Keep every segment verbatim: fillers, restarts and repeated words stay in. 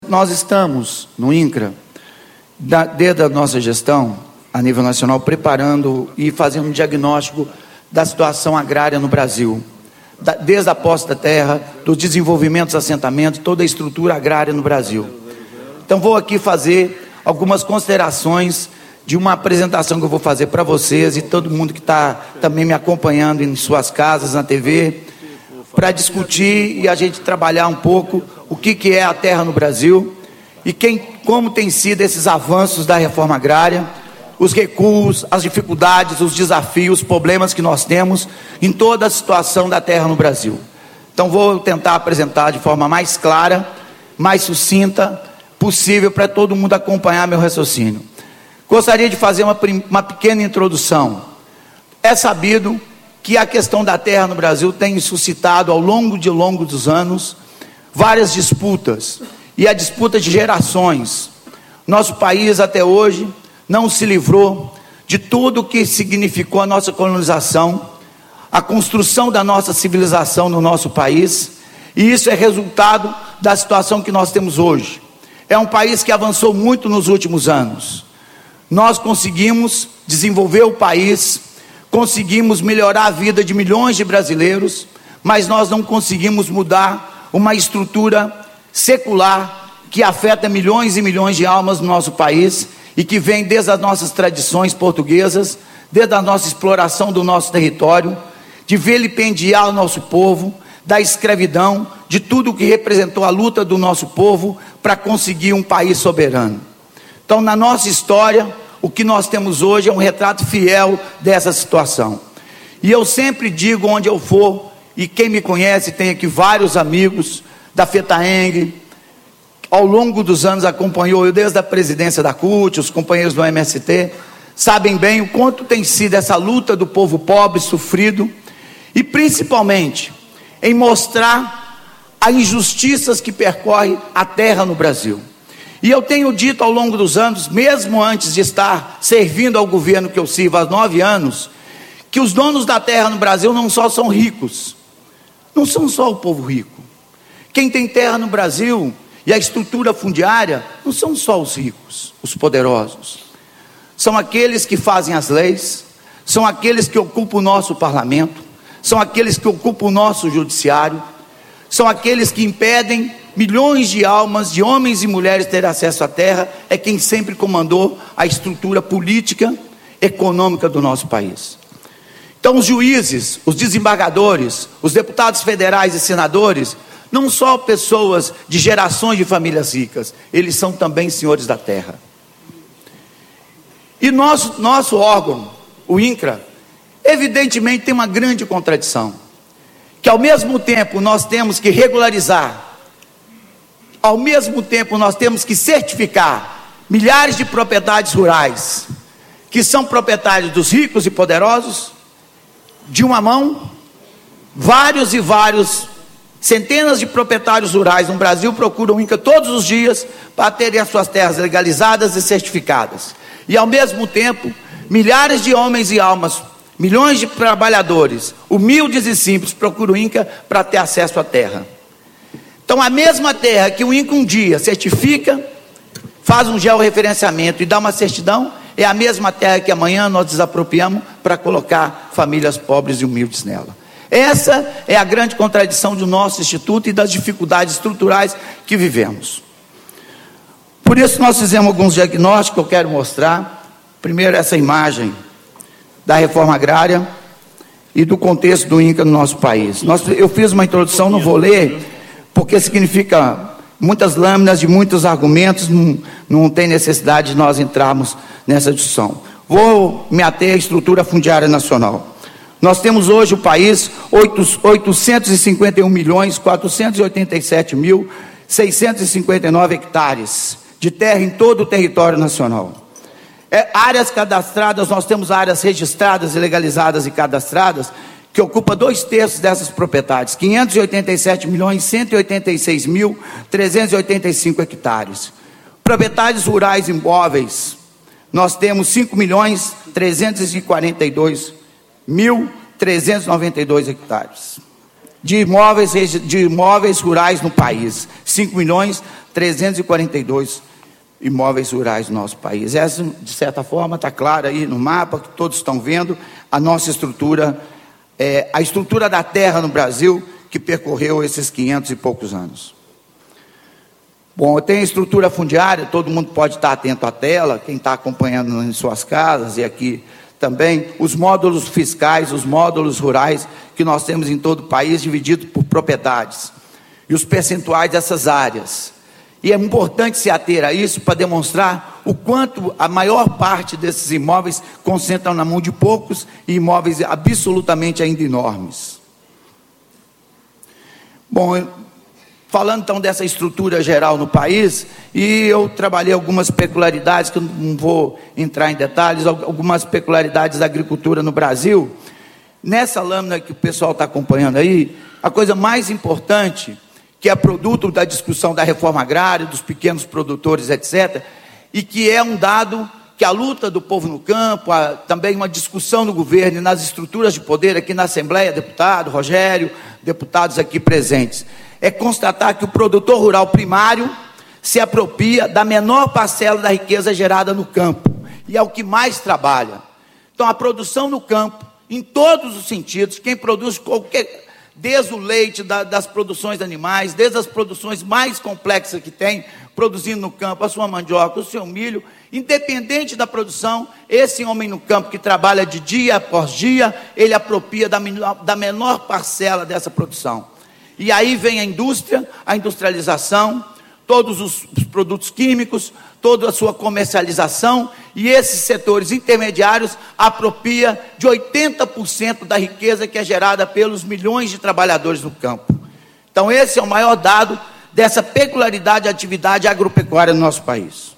Nós estamos, no INCRA, da, desde a nossa gestão, a nível nacional, preparando e fazendo um diagnóstico da situação agrária no Brasil. Da, desde a posse da terra, do desenvolvimento dos assentamentos, toda a estrutura agrária no Brasil. Então, vou aqui fazer algumas considerações de uma apresentação que eu vou fazer para vocês e todo mundo que está também me acompanhando em suas casas, na T V, para discutir e a gente trabalhar um pouco o que, que é a terra no Brasil e quem, como tem sido esses avanços da reforma agrária, os recuos, as dificuldades, os desafios, os problemas que nós temos em toda a situação da terra no Brasil. Então, vou tentar apresentar de forma mais clara, mais sucinta possível para todo mundo acompanhar meu raciocínio. Gostaria de fazer uma, uma pequena introdução. É sabido que a questão da terra no Brasil tem suscitado ao longo de longo dos anos várias disputas, e a disputa de gerações. Nosso país até hoje não se livrou de tudo o que significou a nossa colonização, a construção da nossa civilização no nosso país, e isso é resultado da situação que nós temos hoje. É um país que avançou muito nos últimos anos. Nós conseguimos desenvolver o país, conseguimos melhorar a vida de milhões de brasileiros, mas nós não conseguimos mudar uma estrutura secular que afeta milhões e milhões de almas no nosso país e que vem desde as nossas tradições portuguesas, desde a nossa exploração do nosso território, de vilipendiar o nosso povo, da escravidão, de tudo o que representou a luta do nosso povo para conseguir um país soberano. Então, na nossa história, o que nós temos hoje é um retrato fiel dessa situação. E eu sempre digo onde eu for, e quem me conhece, tem aqui vários amigos da FETAENG, ao longo dos anos acompanhou eu desde a presidência da C U T, os companheiros do M S T, sabem bem o quanto tem sido essa luta do povo pobre, sofrido, e principalmente em mostrar as injustiças que percorrem a terra no Brasil. E eu tenho dito ao longo dos anos, mesmo antes de estar servindo ao governo que eu sirvo há nove anos, que os donos da terra no Brasil não só são ricos, não são só o povo rico. Quem tem terra no Brasil e a estrutura fundiária não são só os ricos, os poderosos. São aqueles que fazem as leis, são aqueles que ocupam o nosso parlamento, são aqueles que ocupam o nosso judiciário, são aqueles que impedem milhões de almas, de homens e mulheres ter acesso à terra, é quem sempre comandou a estrutura política, econômica do nosso país. Então, os juízes, os desembargadores, os deputados federais e senadores, não só pessoas de gerações de famílias ricas, eles são também senhores da terra. E nosso, nosso órgão, o INCRA, evidentemente tem uma grande contradição, que ao mesmo tempo nós temos que regularizar, ao mesmo tempo nós temos que certificar milhares de propriedades rurais, que são proprietários dos ricos e poderosos, de uma mão, vários e vários, centenas de proprietários rurais no Brasil procuram o INCRA todos os dias para terem as suas terras legalizadas e certificadas. E ao mesmo tempo, milhares de homens e almas, milhões de trabalhadores, humildes e simples, procuram o INCRA para ter acesso à terra. Então, a mesma terra que o INCRA um dia certifica, faz um georreferenciamento e dá uma certidão, é a mesma terra que amanhã nós desapropriamos para colocar famílias pobres e humildes nela. Essa é a grande contradição do nosso instituto e das dificuldades estruturais que vivemos. Por isso nós fizemos alguns diagnósticos que eu quero mostrar. Primeiro, essa imagem da reforma agrária e do contexto do INCRA no nosso país. Nós, eu fiz uma introdução, não vou ler, porque significa muitas lâminas de muitos argumentos, não, não tem necessidade de nós entrarmos nessa discussão. Vou me ater à estrutura fundiária nacional. Nós temos hoje o país oitocentos e cinquenta e um milhões, quatrocentos e oitenta e sete mil, seiscentos e cinquenta e nove hectares de terra em todo o território nacional. É, áreas cadastradas, nós temos áreas registradas e legalizadas e cadastradas, que ocupa dois terços dessas propriedades, quinhentos e oitenta e sete milhões, cento e oitenta e seis mil, trezentos e oitenta e cinco hectares. Propriedades rurais imóveis, nós temos cinco milhões, trezentos e quarenta e dois mil, trezentos e noventa e dois hectares. de imóveis, de imóveis rurais no país. cinco milhões trezentos e quarenta e dois imóveis rurais no nosso país. Essa, de certa forma, está clara aí no mapa, que todos estão vendo, a nossa estrutura, é, a estrutura da terra no Brasil, que percorreu esses quinhentos e poucos anos. Bom, tem a estrutura fundiária, todo mundo pode estar atento à tela, quem está acompanhando em suas casas e aqui também, os módulos fiscais, os módulos rurais que nós temos em todo o país, divididos por propriedades, e os percentuais dessas áreas. E é importante se ater a isso para demonstrar o quanto a maior parte desses imóveis concentram na mão de poucos e imóveis absolutamente ainda enormes. Bom, falando então dessa estrutura geral no país, e eu trabalhei algumas peculiaridades, que eu não vou entrar em detalhes, algumas peculiaridades da agricultura no Brasil. Nessa lâmina que o pessoal está acompanhando aí, a coisa mais importante, que é produto da discussão da reforma agrária, dos pequenos produtores, etcétera, e que é um dado que a luta do povo no campo, a, também uma discussão no governo e nas estruturas de poder, aqui na Assembleia, deputado Rogério, deputados aqui presentes, é constatar que o produtor rural primário se apropria da menor parcela da riqueza gerada no campo, e é o que mais trabalha. Então, a produção no campo, em todos os sentidos, quem produz qualquer... desde o leite, da, das produções animais, desde as produções mais complexas que tem, produzindo no campo a sua mandioca, o seu milho, independente da produção, esse homem no campo que trabalha de dia após dia, ele apropria da menor, da menor parcela dessa produção. E aí vem a indústria, a industrialização, todos os, os produtos químicos, toda a sua comercialização, e esses setores intermediários apropria de oitenta por cento da riqueza que é gerada pelos milhões de trabalhadores no campo. Então esse é o maior dado dessa peculiaridade de atividade agropecuária no nosso país.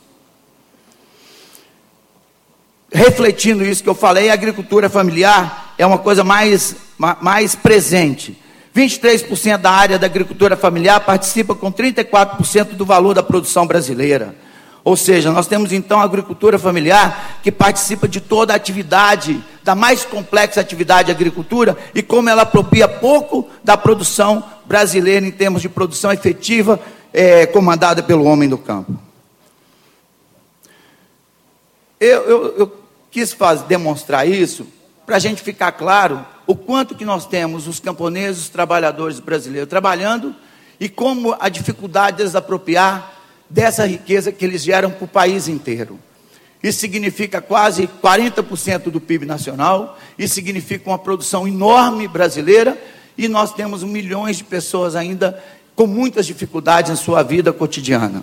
Refletindo isso que eu falei, a agricultura familiar é uma coisa mais, mais presente. vinte e três por cento da área da agricultura familiar participa com trinta e quatro por cento do valor da produção brasileira. Ou seja, nós temos então a agricultura familiar que participa de toda a atividade, da mais complexa atividade de agricultura, e como ela apropria pouco da produção brasileira em termos de produção efetiva, é, comandada pelo homem do campo. Eu, eu, eu quis fazer, demonstrar isso para a gente ficar claro o quanto que nós temos os camponeses, os trabalhadores brasileiros trabalhando, e como a dificuldade de desapropriar dessa riqueza que eles geram para o país inteiro. Isso significa quase quarenta por cento do P I B nacional, isso significa uma produção enorme brasileira, e nós temos milhões de pessoas ainda com muitas dificuldades em sua vida cotidiana.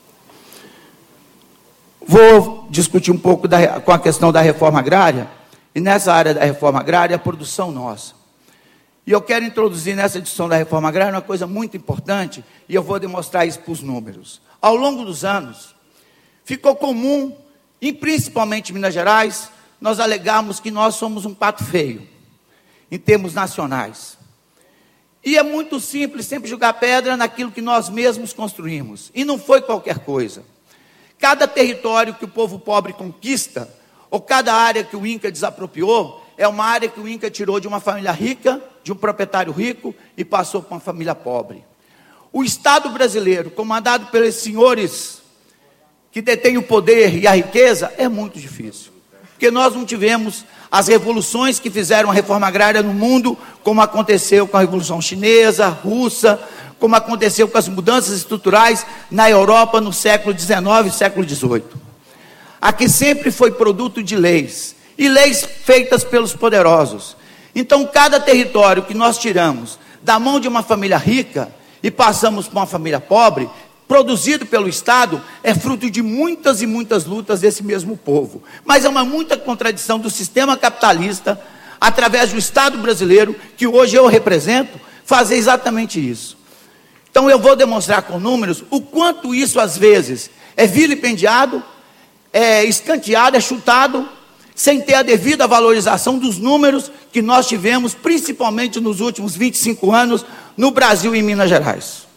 Vou discutir um pouco da, com a questão da reforma agrária, e nessa área da reforma agrária, a produção nossa. E eu quero introduzir nessa edição da reforma agrária uma coisa muito importante, e eu vou demonstrar isso para os números. Ao longo dos anos, ficou comum, e principalmente em Minas Gerais, nós alegarmos que nós somos um pato feio, em termos nacionais. E é muito simples sempre jogar pedra naquilo que nós mesmos construímos. E não foi qualquer coisa. Cada território que o povo pobre conquista, ou cada área que o Inca desapropriou, é uma área que o Inca tirou de uma família rica, de um proprietário rico, e passou para uma família pobre. O Estado brasileiro, comandado pelos senhores que detêm o poder e a riqueza, é muito difícil. Porque nós não tivemos as revoluções que fizeram a reforma agrária no mundo, como aconteceu com a Revolução Chinesa, Russa, como aconteceu com as mudanças estruturais na Europa no século dezenove e século dezoito. Aqui sempre foi produto de leis, e leis feitas pelos poderosos. Então, cada território que nós tiramos da mão de uma família rica e passamos para uma família pobre, produzido pelo Estado, é fruto de muitas e muitas lutas desse mesmo povo. Mas é uma muita contradição do sistema capitalista, através do Estado brasileiro, que hoje eu represento, fazer exatamente isso. Então eu vou demonstrar com números o quanto isso às vezes é vilipendiado, é escanteado, é chutado, sem ter a devida valorização dos números que nós tivemos, principalmente nos últimos vinte e cinco anos, no Brasil e em Minas Gerais.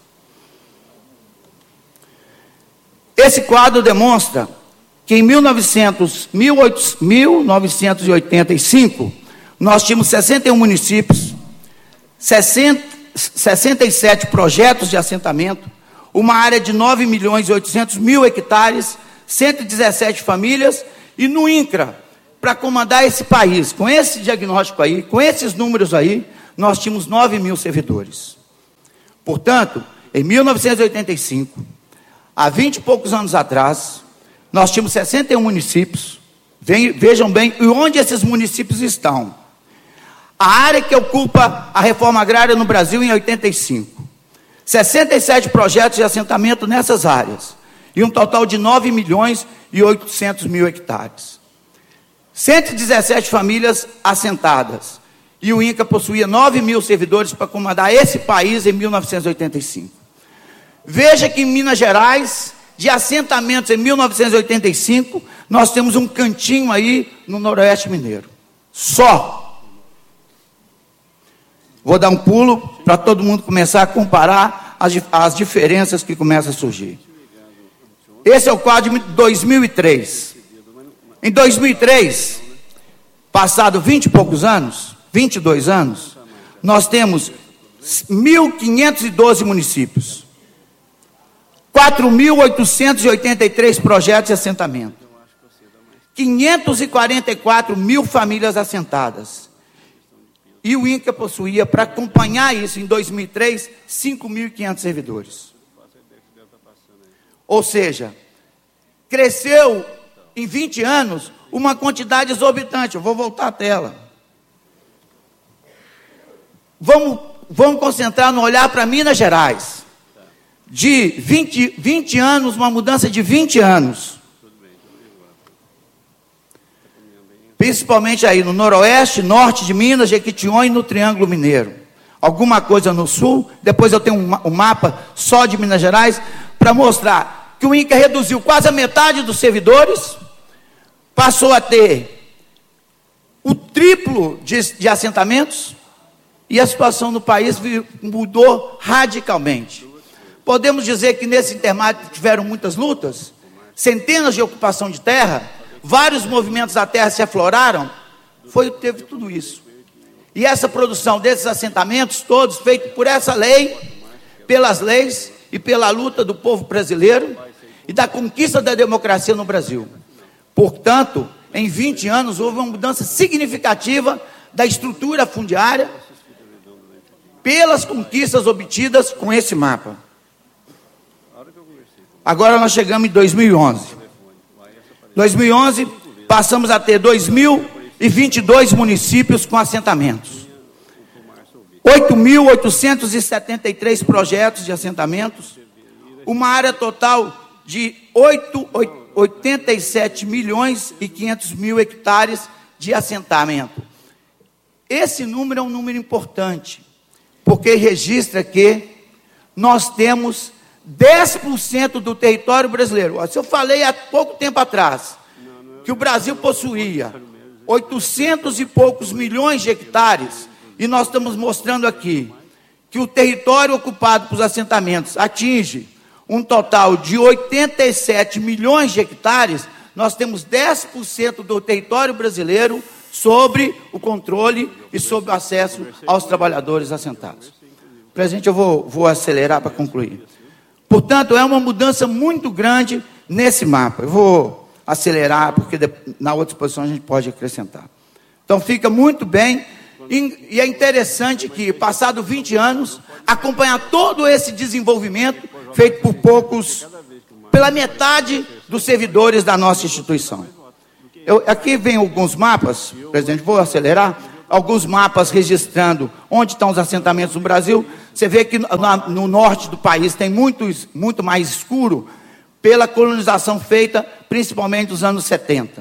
Esse quadro demonstra que em mil novecentos e oitenta e cinco, nós tínhamos sessenta e um municípios, sessenta e sete projetos de assentamento, uma área de nove milhões e oitocentos mil hectares, cento e dezessete famílias, e no INCRA, para comandar esse país, com esse diagnóstico aí, com esses números aí, nós tínhamos nove mil servidores. Portanto, em mil novecentos e oitenta e cinco, há vinte e poucos anos atrás, nós tínhamos sessenta e um municípios. Vejam bem onde esses municípios estão. A área que ocupa a reforma agrária no Brasil em oitenta e cinco. sessenta e sete projetos de assentamento nessas áreas. E um total de nove milhões e oitocentos mil hectares. cento e dezessete famílias assentadas. E o INCRA possuía nove mil servidores para comandar esse país em mil novecentos e oitenta e cinco. Veja que em Minas Gerais, de assentamentos em mil novecentos e oitenta e cinco, nós temos um cantinho aí no Noroeste Mineiro. Só. Vou dar um pulo para todo mundo começar a comparar as, as diferenças que começam a surgir. Esse é o quadro de dois mil e três. Em dois mil e três, passado vinte e poucos anos, vinte e dois anos, nós temos mil quinhentos e doze municípios, quatro mil oitocentos e oitenta e três projetos de assentamento, quinhentos e quarenta e quatro mil famílias assentadas. E o INCRA possuía, para acompanhar isso, em dois mil e três, cinco mil e quinhentos servidores. Ou seja, cresceu em vinte anos uma quantidade exorbitante. Eu vou voltar à tela. Vamos, vamos concentrar no olhar para Minas Gerais. De vinte, vinte anos, uma mudança de vinte anos. Principalmente aí no noroeste, norte de Minas, Jequitinhonha e no Triângulo Mineiro. Alguma coisa no sul. Depois eu tenho um, um mapa só de Minas Gerais para mostrar que o INCRA reduziu quase a metade dos servidores, passou a ter o triplo de, de assentamentos, e a situação no país mudou radicalmente. Podemos dizer que nesse intermédio tiveram muitas lutas, centenas de ocupação de terra, vários movimentos da terra se afloraram, foi, teve tudo isso. E essa produção desses assentamentos todos, feito por essa lei, pelas leis e pela luta do povo brasileiro e da conquista da democracia no Brasil. Portanto, em vinte anos houve uma mudança significativa da estrutura fundiária pelas conquistas obtidas com esse mapa. Agora nós chegamos em dois mil e onze. dois mil e onze, passamos a ter dois mil e vinte e dois municípios com assentamentos. oito mil oitocentos e setenta e três projetos de assentamentos. Uma área total de oitenta e sete milhões e quinhentos mil hectares de assentamento. Esse número é um número importante, porque registra que nós temos dez por cento do território brasileiro. Se eu falei há pouco tempo atrás que o Brasil possuía oitocentos e poucos milhões de hectares, e nós estamos mostrando aqui que o território ocupado por assentamentos atinge um total de oitenta e sete milhões de hectares, nós temos dez por cento do território brasileiro sobre o controle e sobre o acesso aos trabalhadores assentados. Presidente, eu vou, vou acelerar para concluir. Portanto, é uma mudança muito grande nesse mapa. Eu vou acelerar, porque na outra exposição a gente pode acrescentar. Então, fica muito bem, e é interessante que, passados vinte anos, acompanhar todo esse desenvolvimento feito por poucos, pela metade dos servidores da nossa instituição. Eu, aqui vem alguns mapas, presidente, vou acelerar, alguns mapas registrando onde estão os assentamentos no Brasil. Você vê que na, no norte do país tem muito, muito mais escuro, pela colonização feita, principalmente nos anos setenta.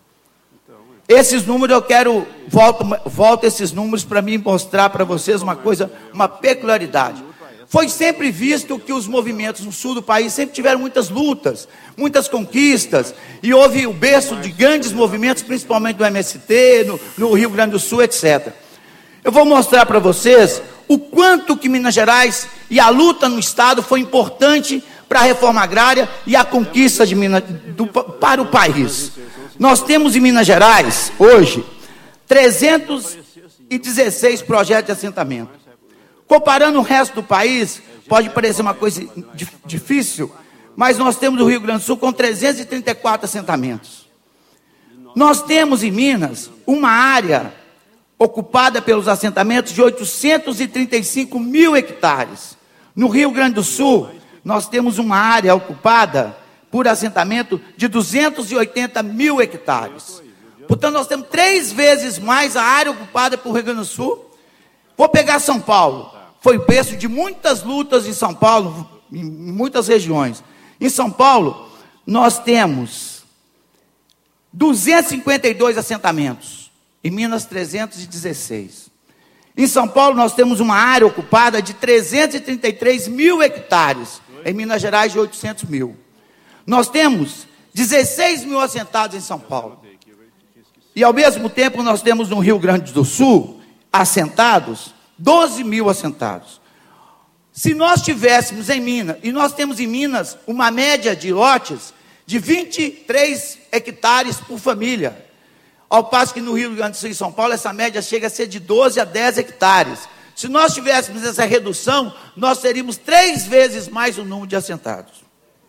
Esses números eu quero, volto, volto esses números para mim mostrar para vocês uma coisa, uma peculiaridade. Foi sempre visto que os movimentos no sul do país sempre tiveram muitas lutas, muitas conquistas, e houve o berço de grandes movimentos, principalmente do M S T, no, no Rio Grande do Sul, etcétera. Eu vou mostrar para vocês o quanto que Minas Gerais e a luta no Estado foi importante para a reforma agrária e a conquista de Minas, do, para o país. Nós temos em Minas Gerais, hoje, trezentos e dezesseis projetos de assentamento, Comparando o resto do país, pode parecer uma coisa difícil, mas nós temos o Rio Grande do Sul com trezentos e trinta e quatro assentamentos. Nós temos em Minas uma área ocupada pelos assentamentos de oitocentos e trinta e cinco mil hectares. No Rio Grande do Sul, nós temos uma área ocupada por assentamento de duzentos e oitenta mil hectares. Portanto, nós temos três vezes mais a área ocupada pelo Rio Grande do Sul. Vou pegar São Paulo. Foi berço de muitas lutas em São Paulo, em muitas regiões. Em São Paulo, nós temos duzentos e cinquenta e dois assentamentos. Em Minas, trezentos e dezesseis. Em São Paulo, nós temos uma área ocupada de trezentos e trinta e três mil hectares. Em Minas Gerais, de oitocentos mil. Nós temos dezesseis mil assentados em São Paulo. E, ao mesmo tempo, nós temos no Rio Grande do Sul, assentados, doze mil assentados. Se nós tivéssemos em Minas, e nós temos em Minas uma média de lotes de vinte e três hectares por família, ao passo que no Rio Grande do Sul e São Paulo, essa média chega a ser de doze a dez hectares. Se nós tivéssemos essa redução, nós teríamos três vezes mais o número de assentados.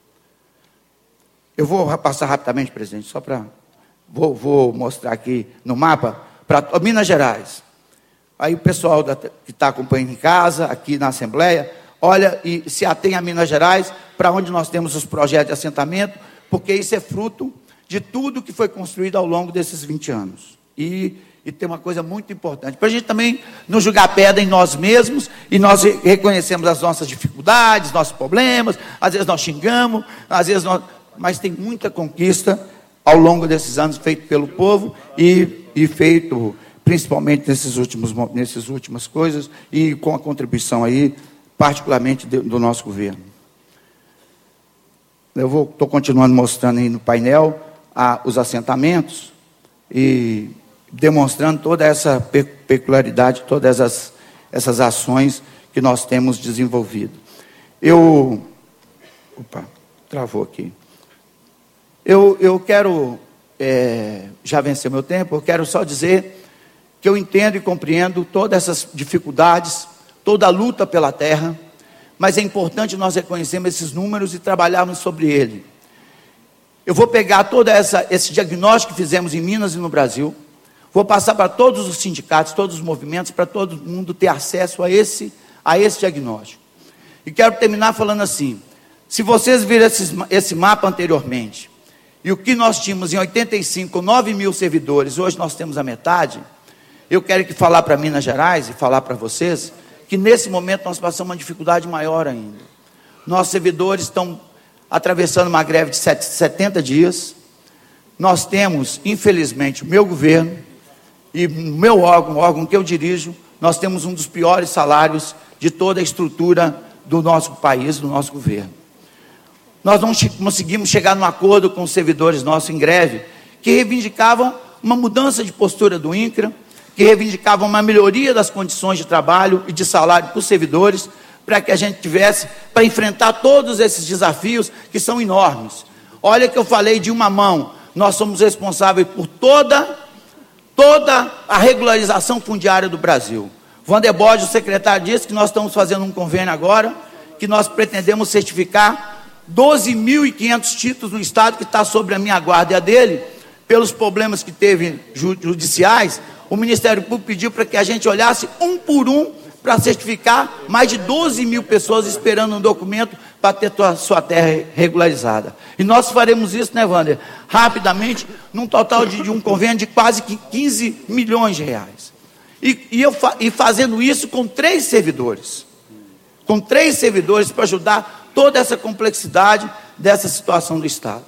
Eu vou passar rapidamente, presidente, só para... Vou, vou mostrar aqui no mapa, para Minas Gerais. Aí o pessoal da, que está acompanhando em casa, aqui na Assembleia, olha e se atém a Minas Gerais, para onde nós temos os projetos de assentamento, porque isso é fruto de tudo que foi construído ao longo desses vinte anos. E, e tem uma coisa muito importante, para a gente também não jogar pedra em nós mesmos, e nós reconhecemos as nossas dificuldades, nossos problemas, às vezes nós xingamos, às vezes nós... Mas tem muita conquista ao longo desses anos feito pelo povo e, e feito principalmente nesses últimos, nessas últimas coisas e com a contribuição aí, particularmente de, do nosso governo. Eu vou, estou continuando mostrando aí no painel a, os assentamentos e demonstrando toda essa pe peculiaridade, todas essas, essas ações que nós temos desenvolvido. Eu... Opa, travou aqui. Eu, eu quero, é, já venceu meu tempo, eu quero só dizer que eu entendo e compreendo todas essas dificuldades, toda a luta pela terra, mas é importante nós reconhecermos esses números e trabalharmos sobre ele. Eu vou pegar todo essa, esse diagnóstico que fizemos em Minas e no Brasil, vou passar para todos os sindicatos, todos os movimentos, para todo mundo ter acesso a esse, a esse diagnóstico. E quero terminar falando assim, se vocês viram esses, esse mapa anteriormente, e o que nós tínhamos em oitenta e cinco, nove mil servidores, hoje nós temos a metade. Eu quero que falar para Minas Gerais e falar para vocês, que nesse momento nós passamos uma dificuldade maior ainda. Nossos servidores estão atravessando uma greve de setenta dias. Nós temos, infelizmente, o meu governo e o meu órgão, o órgão que eu dirijo, nós temos um dos piores salários de toda a estrutura do nosso país, do nosso governo. Nós não conseguimos chegar num acordo com os servidores nossos em greve, que reivindicavam uma mudança de postura do INCRA, que reivindicavam uma melhoria das condições de trabalho e de salário para os servidores, para que a gente tivesse, para enfrentar todos esses desafios que são enormes. Olha que eu falei de uma mão, nós somos responsáveis por toda, toda a regularização fundiária do Brasil. Wander Borges, o secretário, disse que nós estamos fazendo um convênio agora, que nós pretendemos certificar doze mil e quinhentos títulos no Estado, que está sobre a minha guarda e a dele, pelos problemas que teve judiciais. O Ministério Público pediu para que a gente olhasse um por um para certificar mais de doze mil pessoas esperando um documento para ter tua, sua terra regularizada. E nós faremos isso, né, Wander? Rapidamente, num total de, de um convênio de quase quinze milhões de reais. E, e, eu, e fazendo isso com três servidores. Com três servidores para ajudar toda essa complexidade dessa situação do Estado.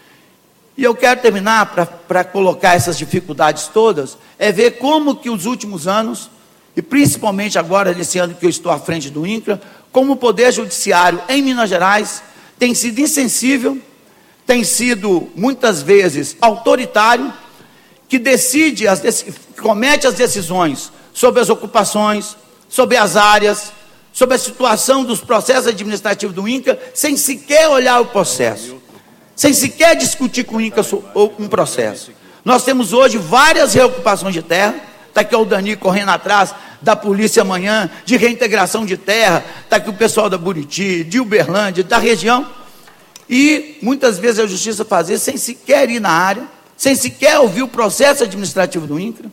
E eu quero terminar, para colocar essas dificuldades todas, é ver como que os últimos anos, e principalmente agora, nesse ano que eu estou à frente do INCRA, como o Poder Judiciário em Minas Gerais tem sido insensível, tem sido, muitas vezes, autoritário, que decide, as, comete as decisões sobre as ocupações, sobre as áreas, sobre a situação dos processos administrativos do INCRA, sem sequer olhar o processo, sem sequer discutir com o INCRA um processo. Nós temos hoje várias reocupações de terra, está aqui o Dani correndo atrás da polícia amanhã, de reintegração de terra, está aqui o pessoal da Buriti, de Uberlândia, da região, e muitas vezes a justiça faz isso sem sequer ir na área, sem sequer ouvir o processo administrativo do INCRA,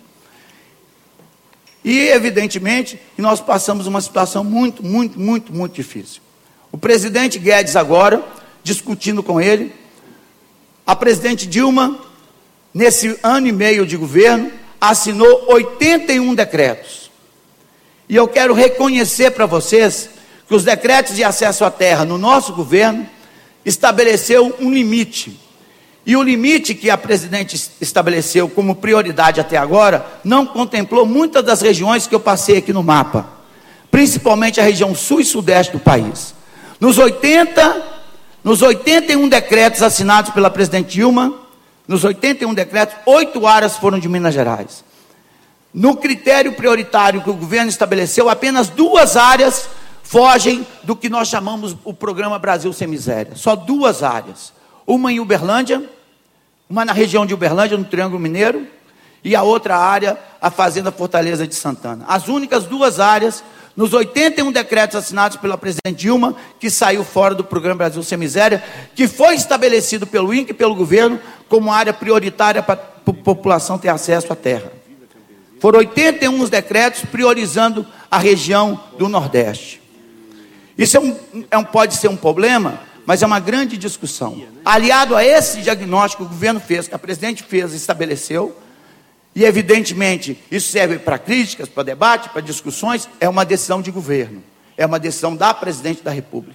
e evidentemente nós passamos uma situação muito, muito, muito, muito difícil. O presidente Guedes agora, discutindo com ele, a presidente Dilma, nesse ano e meio de governo, assinou oitenta e um decretos. E eu quero reconhecer para vocês que os decretos de acesso à terra no nosso governo estabeleceu um limite. E o limite que a presidente estabeleceu como prioridade até agora não contemplou muitas das regiões que eu passei aqui no mapa, principalmente a região sul e sudeste do país. Nos oitenta, nos oitenta e um decretos assinados pela presidente Dilma, nos oitenta e um decretos, oito áreas foram de Minas Gerais. No critério prioritário que o governo estabeleceu, apenas duas áreas fogem do que nós chamamos o programa Brasil Sem Miséria. Só duas áreas. Uma em Uberlândia, uma na região de Uberlândia, no Triângulo Mineiro, e a outra área, a Fazenda Fortaleza de Santana. As únicas duas áreas, nos oitenta e um decretos assinados pela presidente Dilma, que saiu fora do programa Brasil Sem Miséria, que foi estabelecido pelo INCRA e pelo governo como área prioritária para a população ter acesso à terra. Foram oitenta e um decretos priorizando a região do Nordeste. Isso é um, é um, pode ser um problema, mas é uma grande discussão. Aliado a esse diagnóstico que o governo fez, que a presidente fez e estabeleceu, e evidentemente isso serve para críticas, para debate, para discussões, é uma decisão de governo, é uma decisão da presidente da República.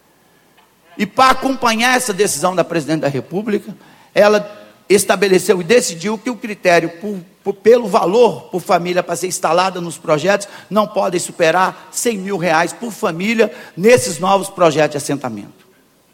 E para acompanhar essa decisão da presidente da República, ela estabeleceu e decidiu que o critério por, por, pelo valor por família para ser instalada nos projetos não pode superar cem mil reais por família nesses novos projetos de assentamento.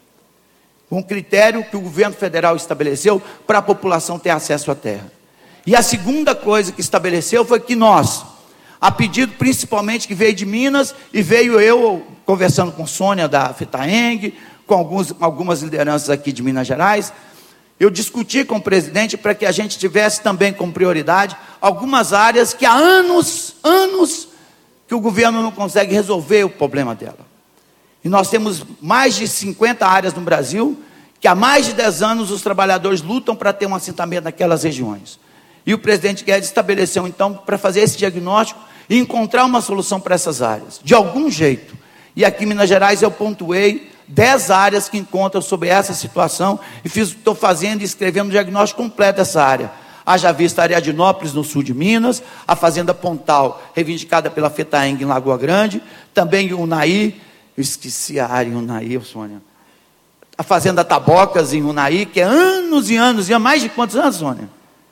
Um critério que o governo federal estabeleceu para a população ter acesso à terra. E a segunda coisa que estabeleceu foi que nós, a pedido principalmente que veio de Minas, e veio eu conversando com Sônia da FETAENG, com alguns, algumas lideranças aqui de Minas Gerais, eu discuti com o presidente para que a gente tivesse também como prioridade algumas áreas que há anos, anos, que o governo não consegue resolver o problema dela. E nós temos mais de cinquenta áreas no Brasil, que há mais de dez anos os trabalhadores lutam para ter um assentamento naquelas regiões. E o presidente Guedes estabeleceu, então, para fazer esse diagnóstico e encontrar uma solução para essas áreas, de algum jeito. E aqui em Minas Gerais eu pontuei dez áreas que encontram sobre essa situação, e estou fazendo e escrevendo um diagnóstico completo dessa área. Haja vista a Ariadinópolis, no sul de Minas, a Fazenda Pontal, reivindicada pela FETAENG em Lagoa Grande, também o Unaí, eu esqueci a área em Unaí, Sônia, a Fazenda Tabocas em Unaí, que é anos e anos, e há mais de quantos anos, Sônia?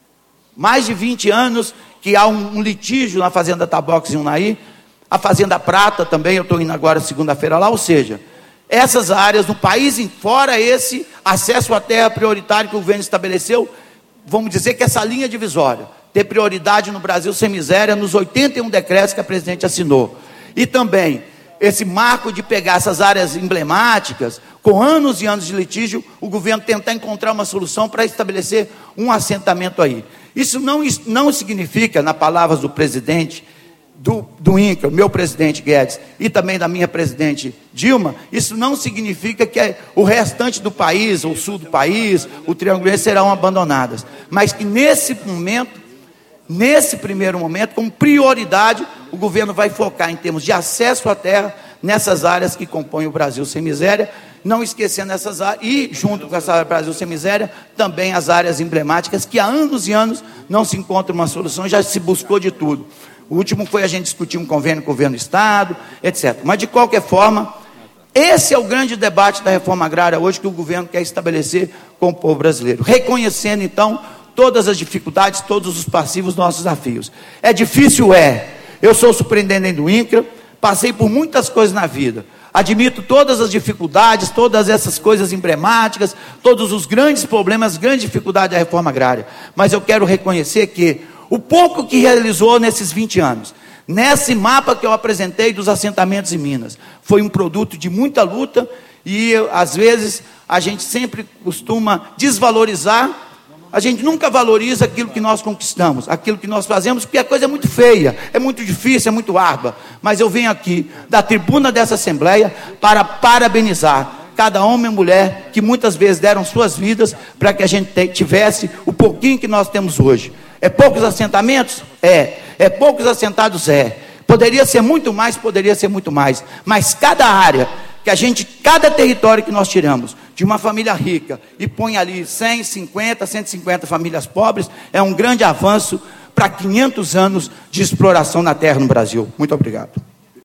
Mais de vinte anos que há um, um litígio na Fazenda Tabocas em Unaí, a Fazenda Prata também, eu estou indo agora segunda-feira lá, ou seja, essas áreas no país, fora esse acesso à terra prioritário que o governo estabeleceu, vamos dizer que essa linha divisória, ter prioridade no Brasil Sem Miséria, nos oitenta e um decretos que a presidente assinou. E também esse marco de pegar essas áreas emblemáticas, com anos e anos de litígio, o governo tentar encontrar uma solução para estabelecer um assentamento aí. Isso não, não significa, nas palavras do presidente, do, do INCRA, meu presidente Guedes, e também da minha presidente Dilma, isso não significa que o restante do país, o sul do país, o Triângulo serão abandonadas, mas que nesse momento, nesse primeiro momento, como prioridade, o governo vai focar em termos de acesso à terra, nessas áreas que compõem o Brasil Sem Miséria, não esquecendo essas áreas, e junto com essa área Brasil Sem Miséria, também as áreas emblemáticas, que há anos e anos não se encontra uma solução, já se buscou de tudo. O último foi a gente discutir um convênio com o governo do Estado, etcétera. Mas, de qualquer forma, esse é o grande debate da reforma agrária hoje que o governo quer estabelecer com o povo brasileiro. Reconhecendo, então, todas as dificuldades, todos os passivos, nossos desafios. É difícil? É. Eu sou superintendente do INCRA, passei por muitas coisas na vida. Admito todas as dificuldades, todas essas coisas emblemáticas, todos os grandes problemas, grandes dificuldades da reforma agrária. Mas eu quero reconhecer que o pouco que realizou nesses vinte anos, nesse mapa que eu apresentei dos assentamentos em Minas, foi um produto de muita luta e, às vezes, a gente sempre costuma desvalorizar A gente nunca valoriza aquilo que nós conquistamos, aquilo que nós fazemos, porque a coisa é muito feia, é muito difícil, é muito árdua. Mas eu venho aqui, da tribuna dessa Assembleia, para parabenizar cada homem e mulher que muitas vezes deram suas vidas para que a gente tivesse o pouquinho que nós temos hoje. É poucos assentamentos? É. É poucos assentados? É. Poderia ser muito mais, poderia ser muito mais. Mas cada área que a gente, cada território que nós tiramos de uma família rica e põe ali cem, cinquenta, cento e cinquenta famílias pobres, é um grande avanço para quinhentos anos de exploração na terra no Brasil. Muito obrigado.